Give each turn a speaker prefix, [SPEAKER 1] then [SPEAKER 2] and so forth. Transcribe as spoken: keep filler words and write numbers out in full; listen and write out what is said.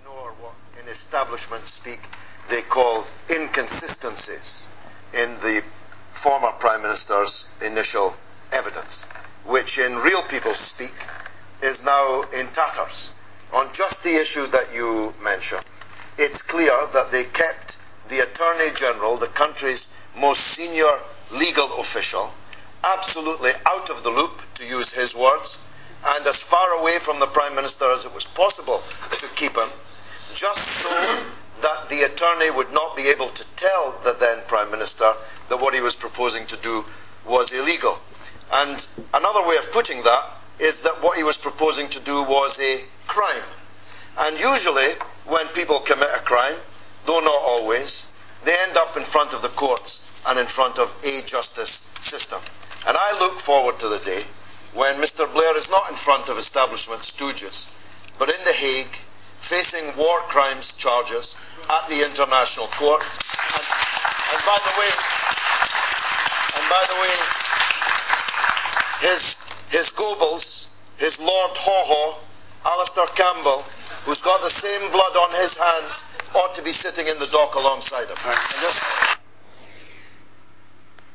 [SPEAKER 1] ignore what in establishment speak they call inconsistencies in the former Prime Minister's initial evidence, which in real people speak is now in tatters. On just the issue that you mention, it's clear that they kept the Attorney General, the country's most senior legal official, absolutely out of the loop, to use his words, and as far away from the Prime Minister as it was possible to keep him, just so that the attorney would not be able to tell the then Prime Minister that what he was proposing to do was illegal. And another way of putting that is that what he was proposing to do was a crime. And usually, when people commit a crime, though not always, they end up in front of the courts and in front of a justice system. And I look forward to the day when Mister Blair is not in front of establishment stooges, but in The Hague, facing war crimes charges at the International Court. And, and by the way, and by the way, his his Goebbels, his Lord Haw-Haw, Alistair Campbell, who's got the same blood on his hands, ought to be sitting in the dock alongside him.